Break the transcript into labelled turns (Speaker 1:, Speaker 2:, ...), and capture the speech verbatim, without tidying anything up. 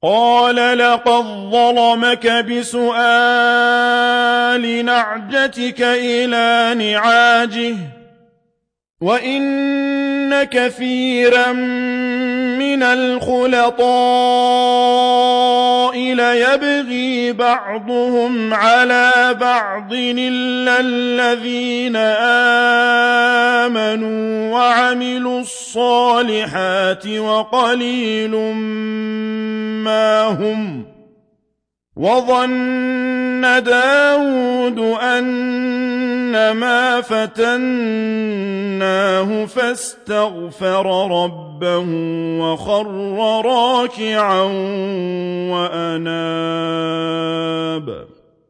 Speaker 1: قال لقد ظلمك بسؤال نعجتك إلى نعاجه وإن كثيرا من الخلطاء ليبغي بعضهم على بعض إلا الذين آمنوا وعملوا الصالحات وقليل ما هم وظن داود أنما فتناه فاستغفر ربه وخر راكعا وأناب